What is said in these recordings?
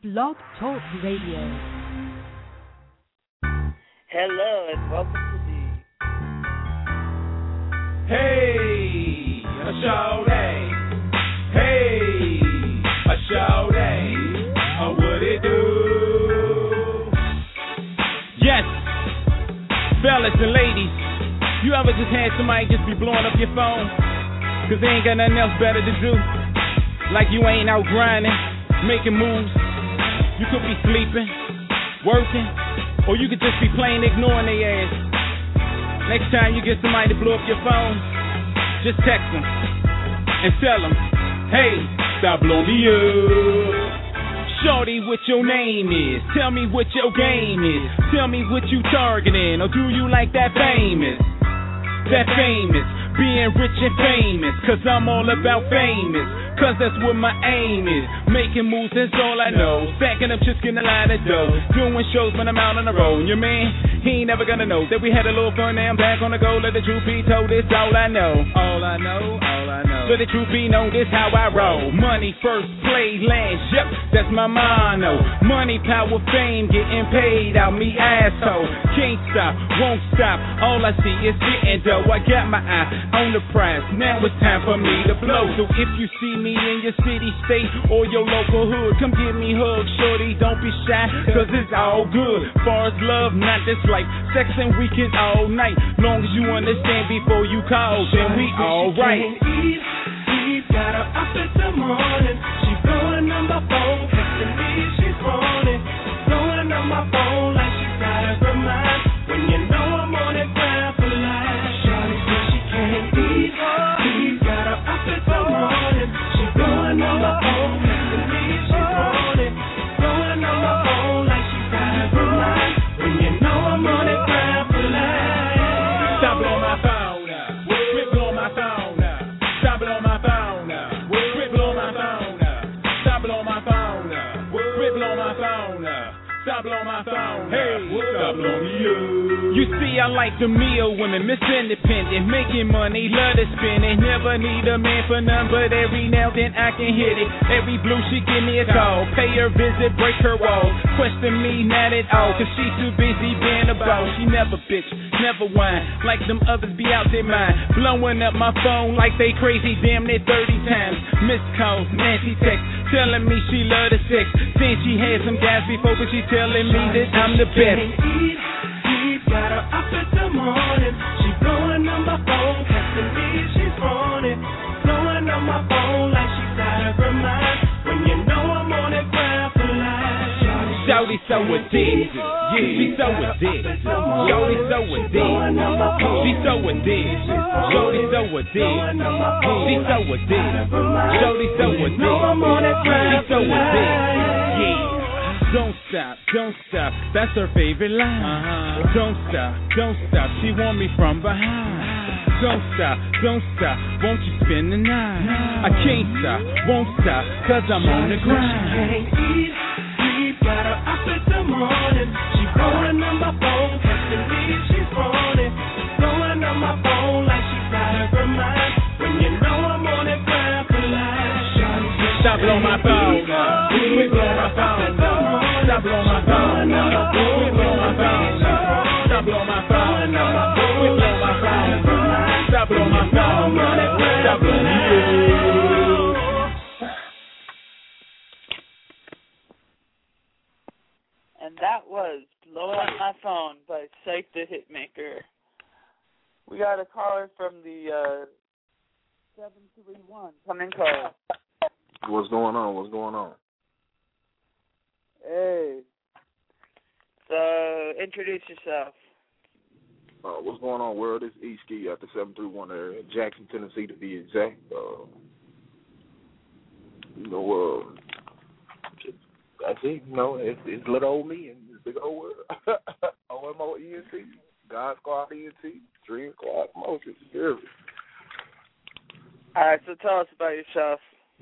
Blog Talk Radio. Hello and welcome to the Hey, a show day. Hey, a show day. Oh, what it do? Yes, fellas and ladies, you ever just had somebody just be blowing up your phone? Cause they ain't got nothing else better to do. Like you ain't out grinding, making moves. You could be sleeping, working, or you could just be plain ignoring their ass. Next time you get somebody to blow up your phone, just text them and tell them, hey, stop blowing me up. Shorty, what your name is? Tell me what your game is. Tell me what you targeting, or do you like that famous? That famous, being rich and famous, cause I'm all about famous, cause that's what my aim is. Making moves, that's all I know. Stacking up, just getting a line of dough. Doing shows when I'm out on the road. Your man, he ain't never gonna know that we had a little fun. Now I'm back on the go. Let the truth be told, it's all I know. All I know, all I know. Let the truth be known, this how I roll. Money first, play last, yep, that's my mono. Money, power, fame, getting paid out me asshole. Can't stop, won't stop, all I see is getting dough. I got my eye on the prize, now it's time for me to blow. So if you see me in your city, state, or your local hood, come give me hugs, shorty, don't be shy, cause it's all good. Far as love, not this life, sex and weekend all night. Long as you understand before you call, then we alright. We've got her up in the morning, she blowing on my phone, texting me, she's running, blowing on my phone like she's out of her mind. When you know I'm on it, grind for life. Shawty says she can't eat. We've got her up in the morning, she blowing on my phone, texting me, she's running, blowing on my phone like she's out of her mind. When you know I'm on it, grind for life. Stop blowing my phone up, quit blowing my phone up. Stop blowing my phone up, quit blowing my phone up. Stop blowing my phone up, quit blowing my phone up. Stop blowing my phone. Hey, stop blowing me up. You see, I like the meal women, Miss Independent, making money, love to spend it. Never need a man for none, but every now and then I can hit it. Every blue she give me a call, pay her visit, break her walls. Question me not at all, cause she too busy being a boss. She never bitch, never whine, like them others be out their mind. Blowing up my phone like they crazy, damn near 30 times. Missed calls, Nancy text, telling me she love the sex. Saying she had some guys before, but she telling me that I'm the best. We've got her up in the morning, she blowing on my phone, texting me, she's running, blowing on my phone like she's out of her mind. When you know I'm on it, grind for life. Shawty so addicted, yeah, she so addicted. Shawty so addicted, she so addicted. Shawty so addicted, she so addicted. Shawty so addicted, she so addicted. Yeah. Don't stop, that's her favorite line. Don't stop, she want me from behind. Don't stop, won't you spend the night? I can't stop, won't stop, cause I'm on the grind. We've got her up in the morning, she blowing on my phone, texting me, she's running, blowing on my phone like she's out of her mind. When you know I'm on it, grind for life. Stop blowing my phone, quit blowing my phone. Stop blowing my phone, quit blowing my phone. Stop blowing my phone, quit blowing my phone. Stop blowing my phone, stop blowing you. and that was Blowing Up My Phone by Psych the Hitmaker. We got a caller from the 731. Come in, caller. What's going on? Hey. So, introduce yourself. What's going on, world? It's E-Ski at the 731 area, Jackson, Tennessee, to be exact. That's it. It's little old me and this big old world. OMOENT, God Squad ENT, Dream Squad Motion. All right, so tell us about yourself.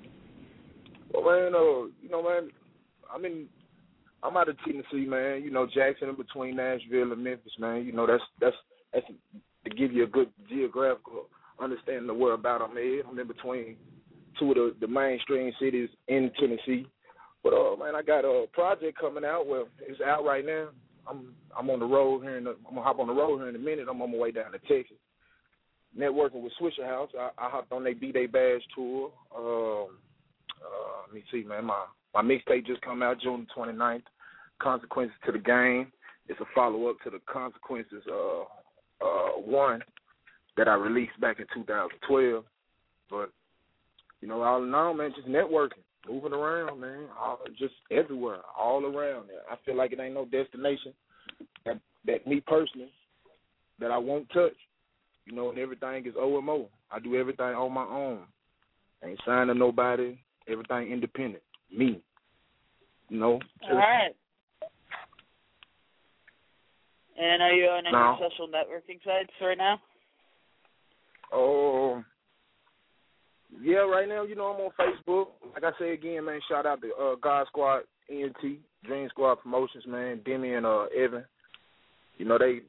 Well, man, I'm out of Tennessee, man. Jackson in between Nashville and Memphis, man. That's to give you a good geographical understanding of where about I'm at. I'm in between two of the mainstream cities in Tennessee. But man, I got a project coming out. Well, it's out right now. I'm on the road here. I'm gonna hop on the road here in a minute. I'm on my way down to Texas. Networking with Swisher House. I hopped on their B-Day Bash tour. Let me see, man. My mixtape just come out June 29th. Consequences to the Game. It's a follow-up to the Consequences 1 that I released back in 2012. But, you know, all in all, man, just networking, moving around, man, just everywhere, all around there. I feel like it ain't no destination that me personally, that I won't touch. You know, and everything is OMO. I do everything on my own. Ain't signed to nobody, everything independent. Me. You know? All right. And are you on any social networking sites right now? Oh, yeah, right now, you know, I'm on Facebook. Like I say again, man, shout out to God Squad ENT, Dream Squad Promotions, man, Demi and Evan. You know, they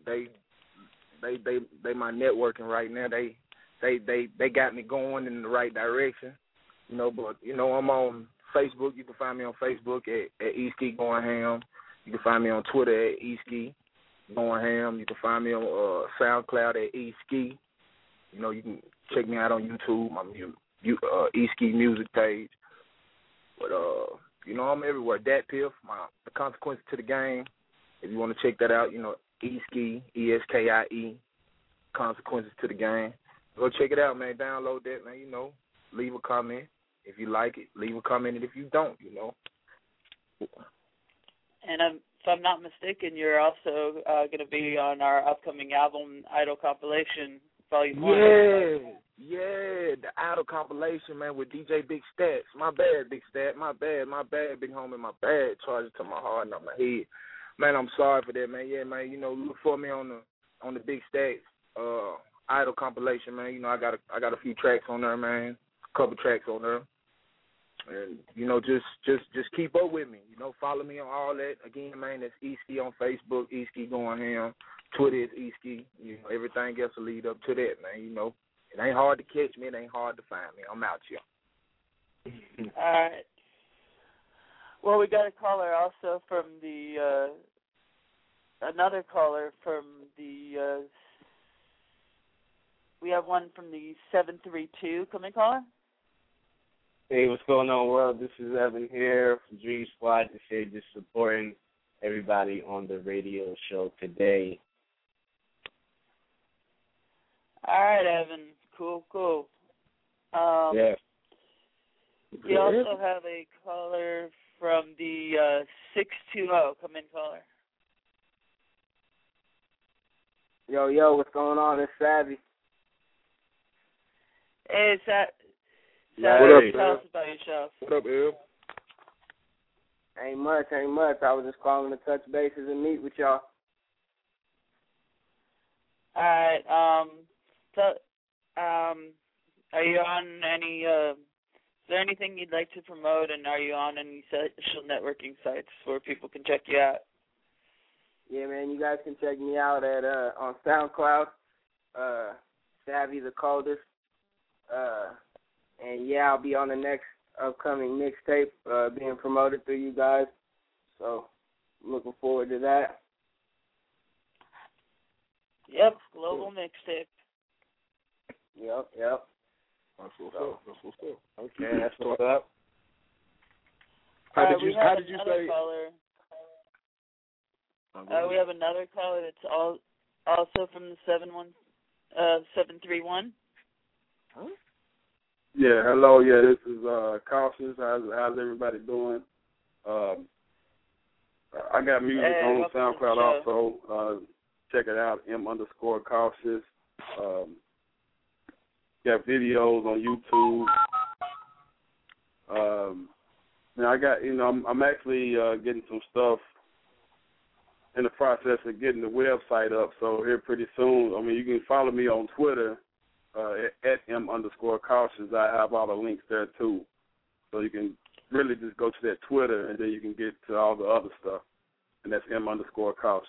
my networking right now. They got me going in the right direction. You know, but you know, I'm on Facebook. You can find me on Facebook at Eski Going Ham. You can find me on Twitter at Eski Going Ham. You can find me on SoundCloud at Eski. You know, you can check me out on YouTube, my Eski music page. But you know, I'm everywhere. Dat Piff, the Consequences to the Game. If you want to check that out, you know, Eski, ESKIE, Consequences to the Game. Go check it out, man. Download that, man. You know, leave a comment if you like it. Leave a comment if you don't, you know. And if I'm not mistaken, you're also going to be on our upcoming album, Idol Compilation, Volume 1. Yeah, the Idol Compilation, man, with DJ Big Stats. My bad, Big Stat. My bad, Big Homie. My bad. Charge it to my heart and on my head. Man, I'm sorry for that, man. Yeah, man, you know, look for me on the Big Stats Idol Compilation, man. You know, I got a few tracks on there, man. A couple tracks on there. And, you know, just keep up with me. You know, follow me on all that. Again, man, that's Eski on Facebook, Eski Going Ham. Twitter is Eski. You know, everything else will lead up to that, man. You know, it ain't hard to catch me. It ain't hard to find me. I'm out here. All right. Well, we got a caller also from the another caller from the we have one from the 732. Come in, caller. Hey, what's going on, world? This is Evan here from Dream Squad. Just supporting everybody on the radio show today. All right, Evan. Cool. Yeah. We also have a caller from the 620. Come in, caller. Yo, what's going on? It's Savvy. Hey, Savvy, what up, tell us about yourself. What up, Ev? Ain't much. I was just calling to touch bases and meet with y'all. All right. Are you on any? Is there anything you'd like to promote, and are you on any social networking sites where people can check you out? Yeah, man, you guys can check me out at on SoundCloud, Savvy the Coldest. And yeah, I'll be on the next upcoming mixtape being promoted through you guys. So looking forward to that. Yep, global mixtape. Yep. That's what's up. Okay, that's what's up. How did you say? Caller. We have another caller that's also from the 731. Huh? Yeah, hello. Yeah, this is Cautious. How's everybody doing? I got music on SoundCloud also. Check it out, M_Cautious. Got videos on YouTube. I got, I'm actually getting some stuff in the process of getting the website up. So here pretty soon, you can follow me on Twitter at M_Cautious. I have all the links there too. So you can really just go to that Twitter and then you can get to all the other stuff. And that's M_Cautious.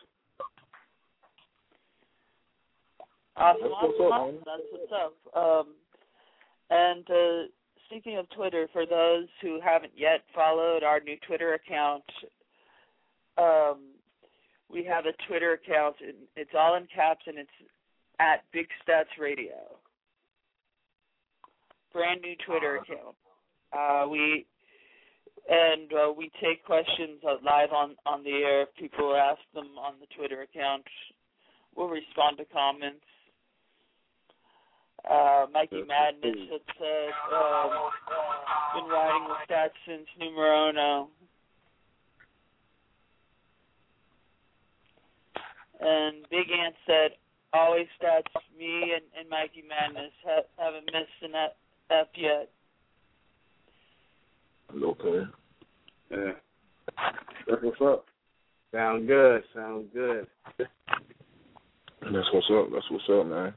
Awesome. That's what's up. And speaking of Twitter, for those who haven't yet followed our new Twitter account, we have a Twitter account. It's all in caps, and it's at Big Stats Radio. Brand new Twitter account. We take questions live on the air. If people ask them on the Twitter account, we'll respond to comments. Mikey Madness has said, been riding with Stats since numero uno. And Big Ant said, always Stats. Me and Mikey Madness haven't missed an F yet. Okay. Yeah. That's what's up. Sound good. That's what's up, man.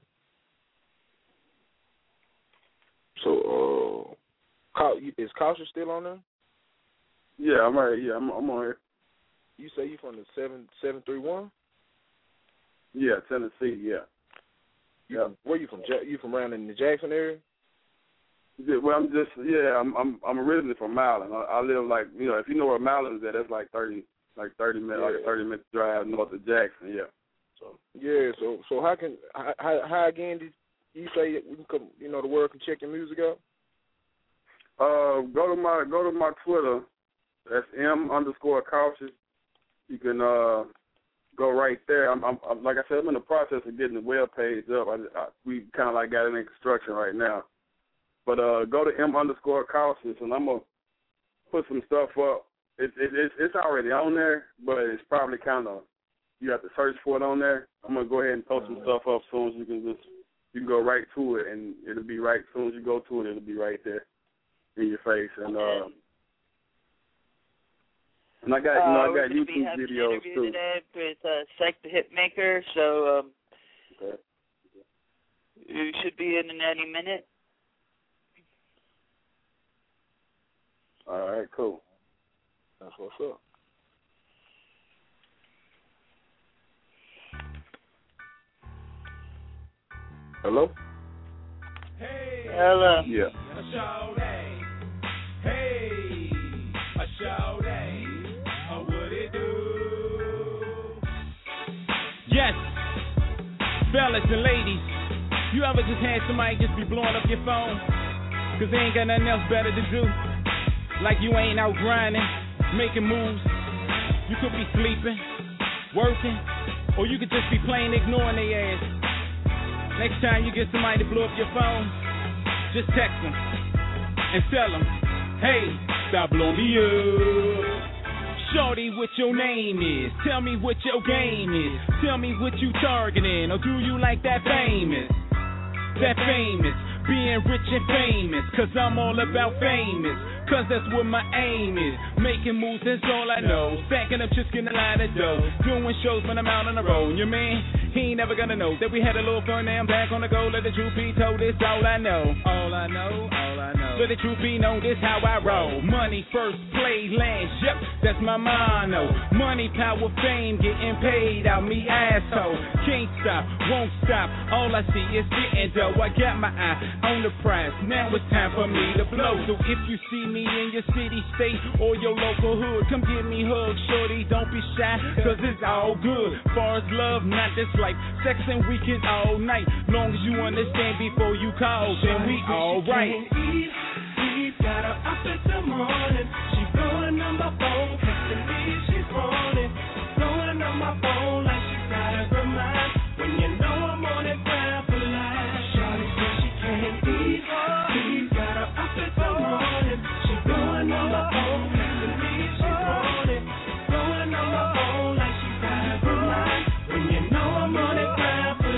So, is Cautious still on there? Yeah, I'm right. Yeah, I'm on here. You say you from the 731? Yeah, Tennessee. Yeah. Where you from? You from around in the Jackson area? Yeah, well, I'm originally from Maryland. I live if you know where Maryland is at, that's like 30 minutes, like a 30-minute drive north of Jackson. Yeah. So how again did you say we can come? The world can check your music out. Go to my Twitter. That's M_Cautious. You can go right there. I'm like I said, I'm in the process of getting the web page up. We kind of like got it in construction right now. But go to M_Cautious, and I'm gonna put some stuff up. It's already on there, but it's probably kind of you have to search for it on there. I'm gonna go ahead and post some stuff up soon as you can go right to it, and it'll be right as soon as you go to it, it'll be right there in your face. And I got YouTube videos too. Today with Psych the Hitmaker, so okay. You should be in any minute. All right, cool. That's what's up. Hello? Hey. Hello. Yeah. A show day. Hey. A show day. What it do? Yes. Fellas and ladies, you ever just had somebody just be blowing up your phone? Cause they ain't got nothing else better to do. Like you ain't out grinding, making moves. You could be sleeping, working, or you could just be plain ignoring their ass. Next time you get somebody to blow up your phone, just text them and tell them, hey, stop blowing me up. Shorty, what your name is? Tell me what your game is. Tell me what you targeting, or do you like that famous? That famous, being rich and famous, cause I'm all about famous. Cause that's what my aim is. Making moves, that's all I know. Stacking up, just getting a lot of dough. Doing shows when I'm out on the road. Your man, he ain't never gonna know that we had a little fun. Now I'm back on the go. Let the truth be told, this all I know. All I know. Let the truth be known, this how I roll. Money first, play last, yep, that's my mono. Money, power, fame, getting paid out me asshole. Can't stop, won't stop. All I see is getting dough. I got my eye on the prize. Now it's time for me to blow. So if you see me in your city, state, or your local hood, come give me hugs, shorty, don't be shy, cause it's all good. Far as love, not this life, sex and weekend all night. Long as you understand before you call, then we all right. We've got her up until morning. She blowing on my phone, texting me, she's running. Blowing on my phone like she's got a good mind. When you know I'm on it, grind for life. Shawty says she can't eat. We've got her up until morning. Blowing on my phone, texting me, she's running. Blowing on my phone like she's got a good mind. When you know I'm on it, grind for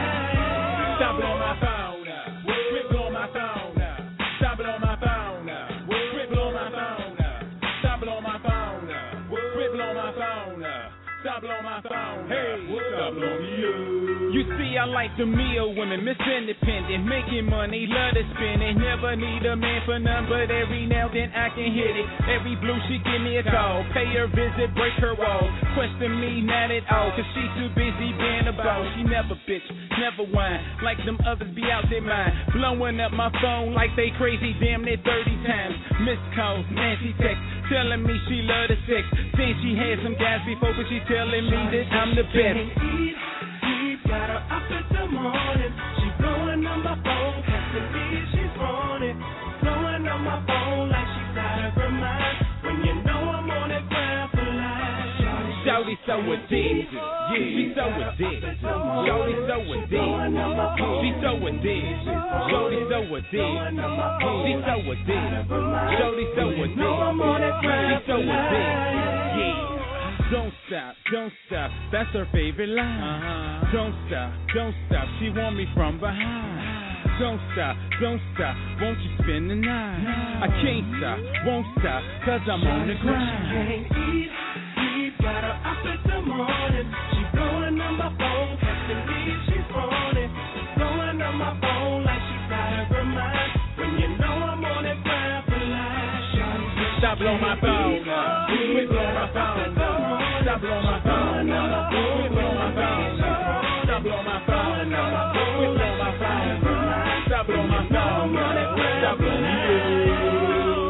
life. Stop blowing my phone up. Quit blowing my phone up. Stop blowing my phone up. Quit blowing my phone up. Stop blowing my phone up. Quit blowing my phone up. Stop blowing my phone. Hey, stop blowing me up. You see, I like the meal women, Miss Independent, making money, love to spend it. Never need a man for none, but every now then I can hit it. Every blue she give me a call, pay her visit, break her wall. Question me not at all, cause she too busy being a boss. She never bitch, never whine, like them others be out their mind. Blowing up my phone like they crazy, damn near 30 times. Missed calls, Nancy text, telling me she love the sex. Think she had some guys before, but she telling me that I'm the best. Got her up in the morning. She blowing on my phone, texting me she's on it. Blowing on my phone like she's out of her mind. When you know I'm on that ground for life. Shawty so addicted, yeah, she so addicted. Shawty so addicted, she so addicted. Shawty so addicted, she so addicted. Shawty so addicted, she so addicted, yeah. Don't stop, that's her favorite line. Don't stop, she want me from behind. Don't stop, won't you spend the night? I can't stop, won't stop, cause I'm on the grind. Can't eat, sleep, got her up in the morning. She blowing on my phone, texting me, she's on it. Blowing on my phone like she's out of her mind. When you know I'm on that grind for life. Stop blowing my phone, quit blowing my phone. Stop blowing my phone, quit blowing my phone. Stop blowing my phone, quit blowing my phone. Stop blowing my phone, stop blowing you.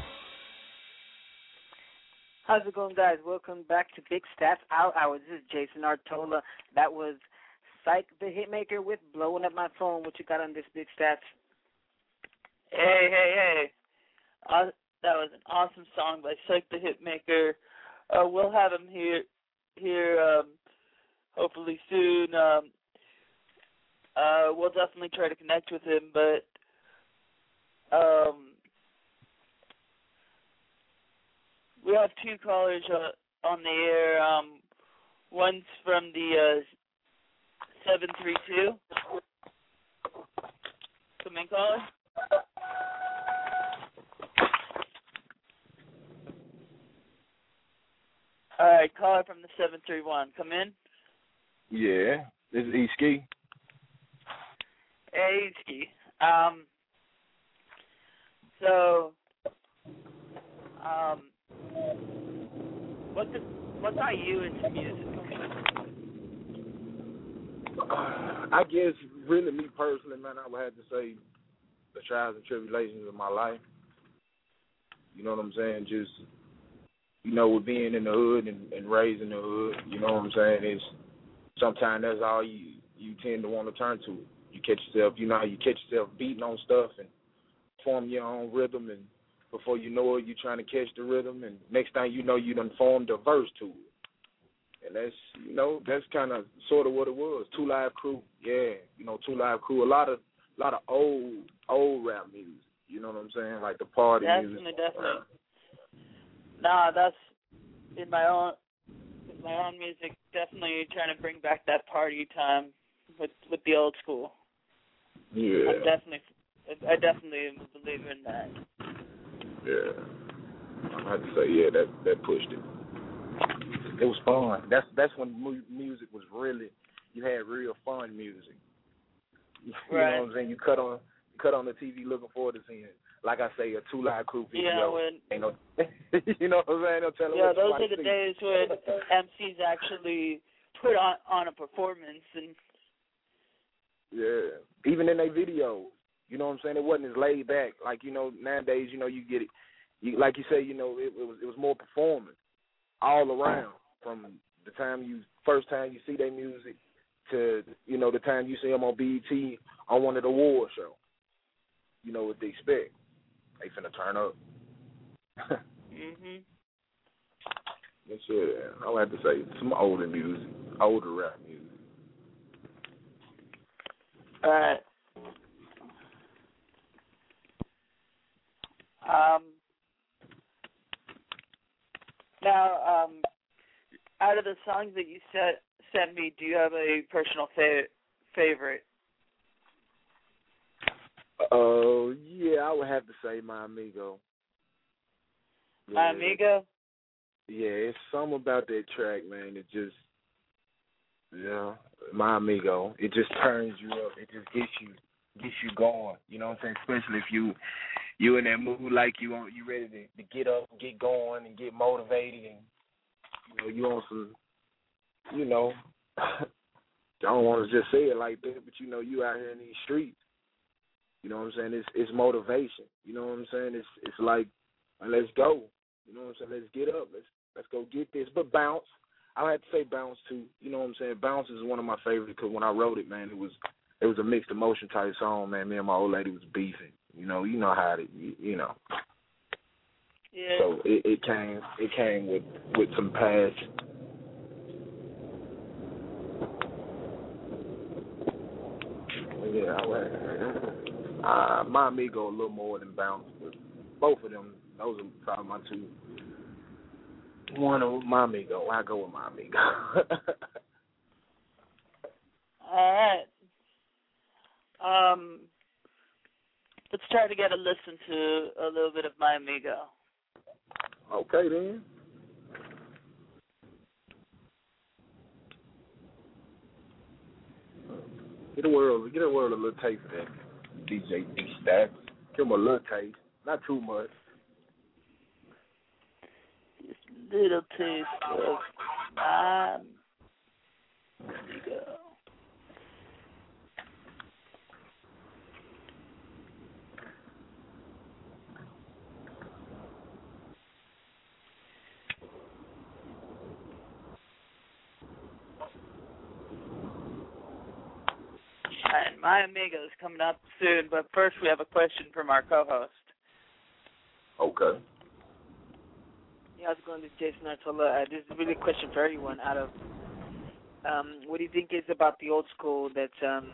How's it going, guys? Welcome back to Big Stats Out Hours. This is Jason Artola. That was Psych the Hitmaker with Blowing Up My Phone. What you got on this Big Stats? Hey. That was an awesome song by Psych the Hitmaker. We'll have him here hopefully soon. We'll definitely try to connect with him, but we have two callers on the air. One's from the 732. Come in, caller. All right, caller from the 731. Come in. Yeah, this is E-Ski. Hey, E-Ski. What got you into music? I guess, really, me personally, man, I would have to say the trials and tribulations of my life. You know what I'm saying? Just, with being in the hood and raised in the hood, you know what I'm saying? It's sometimes that's all you tend to want to turn to. You catch yourself, you catch yourself beating on stuff and form your own rhythm, and before you know it, you're trying to catch the rhythm, and next thing you know, you done formed a verse to it. And that's kind of sort of what it was. 2 Live Crew, yeah, 2 Live Crew. A lot of old rap music. You know what I'm saying? Like the party music. Definitely. Nah, that's in my own music. Definitely trying to bring back that party time with the old school. Yeah. I definitely believe in that. Yeah. I have to say, yeah, that pushed it. It was fun. That's when music was really, you had real fun music. You right. know what I'm saying? You cut on the TV looking forward to seeing, like I say, a 2 Live Crew video. Yeah, ain't no, you know what I'm saying? No telling yeah, what those are the see. days when MCs actually put on a performance. And yeah, even in their videos, you know what I'm saying? It wasn't as laid back. Like, nowadays, you get it. Like you say, it was more performance all around, from the first time you see their music to, the time you see them on BET on one of the award shows. You know what they expect. They finna turn up. Mhm. That's it. I would have to say some older music, older rap music. All right. Now, out of the songs that you sent me, do you have a personal favorite? Yeah, I would have to say My Amigo. My Amigo? it's something about that track, man. It just, my amigo. It just turns you up. It just gets you going. You know what I'm saying? Especially if you in that mood, like you ready to get up, get going, and get motivated, and you on some, I don't want to just say it like that, but you out here in these streets. You know what I'm saying? It's motivation. You know what I'm saying? It's like, let's go. You know what I'm saying? Let's get up. Let's go get this. But bounce. I had to say bounce too. You know what I'm saying? Bounce is one of my favorites because when I wrote it, man, it was a mixed emotion type song, man. Me and my old lady was beefing. You know how it. Yeah. So it came with some passion. Yeah, my amigo a little more than bounce, but both of them, those are probably my two. One of my amigo, I go with my amigo. All right. Let's try to get a listen to a little bit of My Amigo. Okay, then. Get a world a little taste of that DJ Big Stacks. Give him a little taste, not too much. Just a little taste of My Amigo. And My Amigo is coming up soon, but first we have a question from our co-host. Okay. Yeah, how's it going? This is Jason Artola. This is really a question for everyone. What do you think is about the old school that's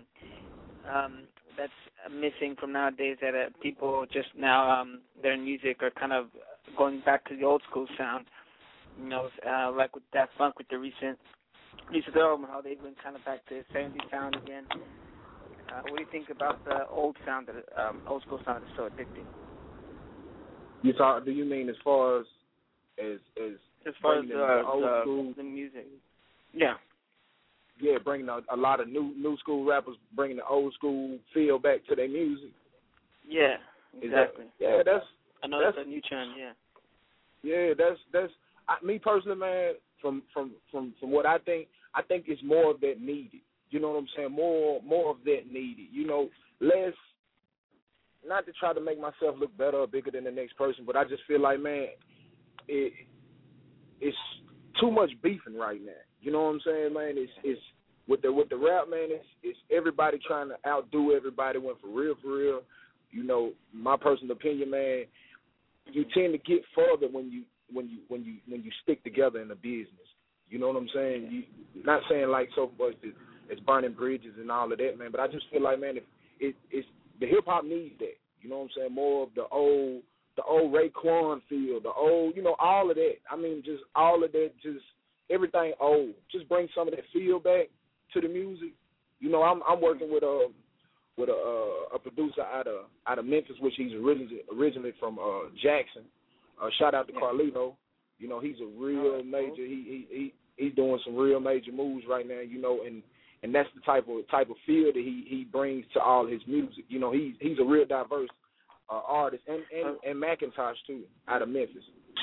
missing from nowadays? That people just now their music are kind of going back to the old school sound. Like with Daft Punk with the recent album, how they went kind of back to the 70s sound again. What do you think about the old sound, old school sound is so addicting? Do you mean as far as far as the old school, the music? Yeah. Yeah, bringing a lot of new school rappers, bringing the old school feel back to their music. Yeah, exactly. That's a new trend. Yeah. Yeah, that's me personally, man. From what I think it's more of that needed. You know what I'm saying? More of that needed. Less. Not to try to make myself look better or bigger than the next person, but I just feel like, man, it's too much beefing right now. You know what I'm saying, man? It's with the rap, man. It's everybody trying to outdo everybody. When for real, my personal opinion, man, you tend to get further when you stick together in a business. You know what I'm saying? Not saying like so much it's burning bridges and all of that, man. But I just feel like, man, it's the hip hop needs that. You know what I'm saying? More of the old Raekwon feel, the old, all of that. I mean, just all of that, just everything old. Just bring some of that feel back to the music. I'm working with a producer out of Memphis, which he's originally from Jackson. Shout out to Carlito. He's a real major. He's doing some real major moves right now. And that's the type of feel that he brings to all his music. He's a real diverse artist, and McIntosh too, out of Memphis.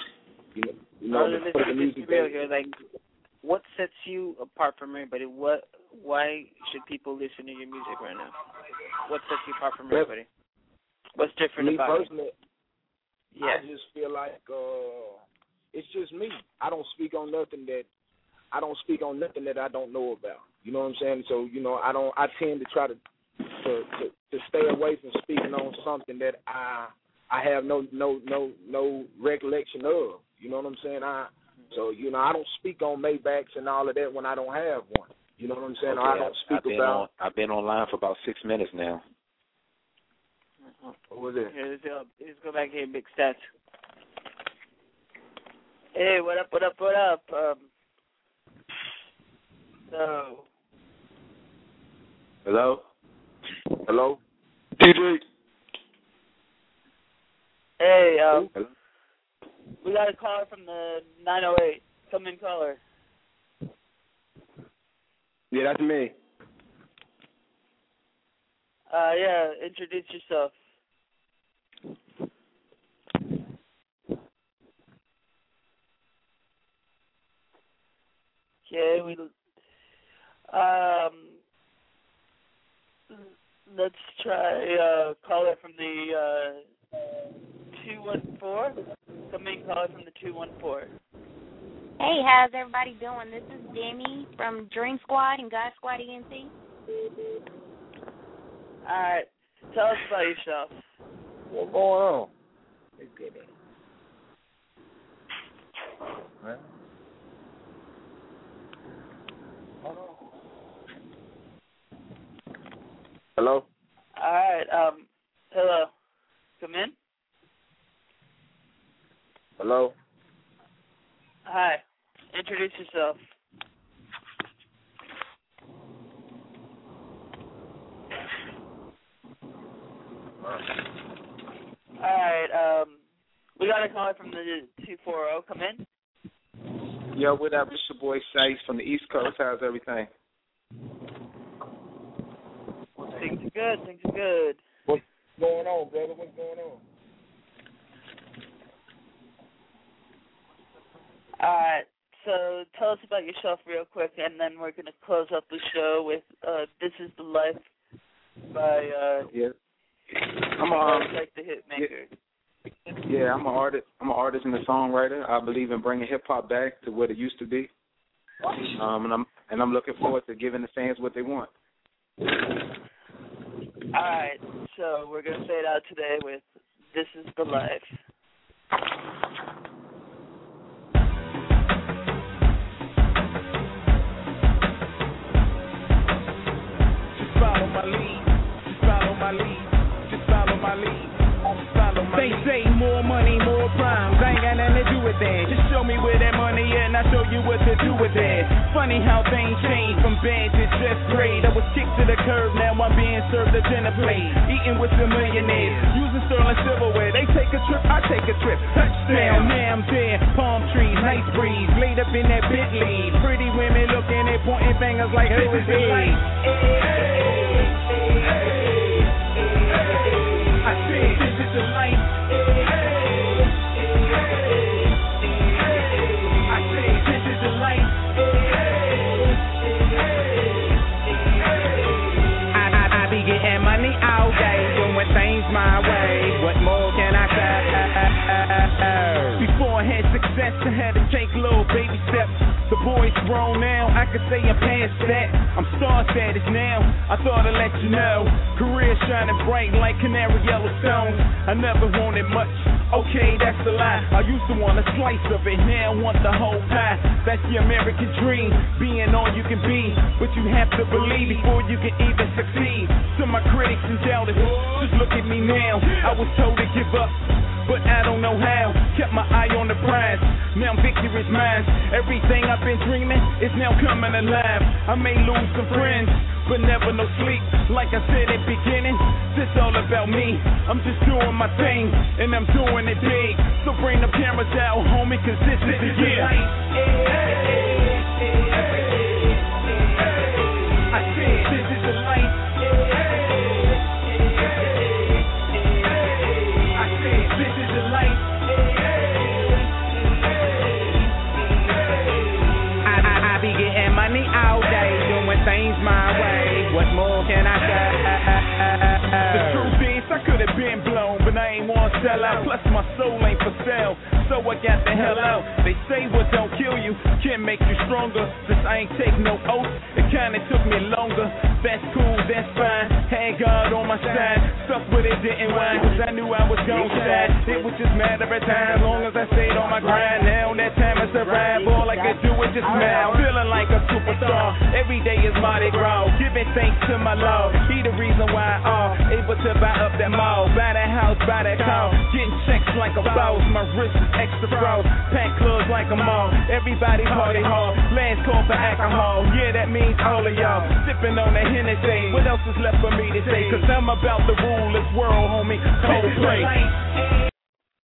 The music real here. Like, what sets you apart from everybody? Why should people listen to your music right now? What sets you apart from everybody? What's different about personally, it? I just feel like it's just me. I don't speak on nothing that I don't know about. You know what I'm saying? So, I tend to try to stay away from speaking on something that I have no recollection of. You know what I'm saying? I don't speak on Maybachs and all of that when I don't have one. You know what I'm saying? Okay, I don't speak about. I've been online for about 6 minutes now. What was it? Let's go back here, Big Stats. Hey, what up? Hello? DJ. Hey, We got a caller from the 908. Come in, caller. Yeah, that's me. Yeah, introduce yourself. Okay, let's try caller from the 214. Come in, caller from the 214. Hey, how's everybody doing? This is Demi from Dream Squad and God Squad ENT. All right, tell us about yourself. What's going on? It's good. Right. Hello? All right, hello. Come in. Hello? Hi. Introduce yourself. All right, we got a caller from the 240. Come in. Yo, what up? It's your boy Sice from the East Coast. How's everything? Things are good. Things are good. What's going on, brother? What's going on? All right. So tell us about yourself real quick, and then we're going to close up the show with This Is the Life by Yeah. I'm a like the Hitmaker. Yeah, I'm an artist. I'm an artist and a songwriter. I believe in bringing hip hop back to what it used to be. And I'm looking forward to giving the fans what they want. All right, so we're going to fade out today with This Is the Life. Just follow my lead. Just follow my lead. Just follow my lead. They say more money, more crimes. I ain't got nothing to do with that. Just show me where that money at and I'll show you what to do with that. Funny how things change from bad to just great. I was kicked to the curb, now I'm being served a dinner plate. Eating with the millionaires, using sterling silverware. They take a trip, I take a trip. Touchdown, now I'm there. Palm trees, nice breeze. Laid up in that Bentley. Pretty women looking at pointing fingers like who is it? I said, this is the life. I said, this is the life. I be getting money all day, doing things my way. What more can I say? Before I had success, I had to take little baby steps. The boy's grown now, I could say I'm past that. I'm star status now, I thought I'd let you know. Career shining bright like canary yellow stones. I never wanted much, okay, that's a lie. I used to want a slice of it, now I want the whole pie. That's the American dream, being all you can be. But you have to believe before you can even succeed. To my critics and doubters, just look at me now. I was told to give up, but I don't know how. Kept my eye on the prize, now victory is mine. Everything I've been dreaming is now coming alive. I may lose some friends, but never no sleep. Like I said at the beginning, this all about me. I'm just doing my thing, and I'm doing it big. So bring the cameras out, homie, cause this is the year. I said, this is the life. I said, this is the life. I be getting money all day, doing things my way. What more can I say? The truth is, I could have been blown, but I ain't want to sell out. Plus, my soul ain't for sale, so I got the hell out. They say what don't kill you can make you stronger. Since I ain't take no oath, it kinda took me longer. That's cool, that's fine. Had God on my side, stuck with it, didn't whine, cause I knew I was gon' shine. It was just a matter of time, long as I stayed on my grind. Now that time has arrived, all I can do is just smile. Feeling like a superstar, every day is Mardi Gras. Giving thanks to my Lord, he the reason why I'm able to buy up that mall. Buy that house, buy that car, getting checks like a boss. My wrist is extra frost, pack clubs like a mall. Everybody party hard, last call for alcohol. Yeah, that means all of y'all sipping on that Hennessy. What else is left for me to say? Cause I'm about to rule this world, homie. Coldplay.